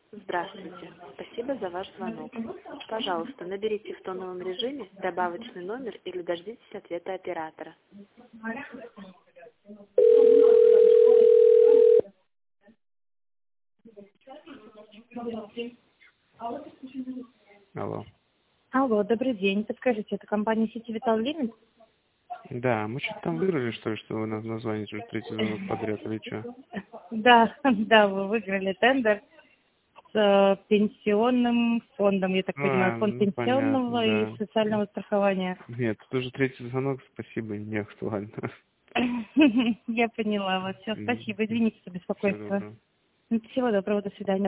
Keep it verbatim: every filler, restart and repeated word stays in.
Здравствуйте. Спасибо за ваш звонок. Пожалуйста, наберите в тоновом режиме добавочный номер или дождитесь ответа оператора. Алло. Алло, добрый день. Подскажите, это компания City Vital Limit? Да, мы что-то там выиграли, что ли, что вы нас названите уже третий звонок подряд, или что? Да, да, вы выиграли тендер с э, пенсионным фондом, я так понимаю, А, фонд ну пенсионного понятно, и да. социального страхования. Нет, тут уже третий звонок, спасибо, не актуально. Я поняла вас. Все, спасибо. Извините за Всего беспокойство. доброго. Всего доброго, до свидания.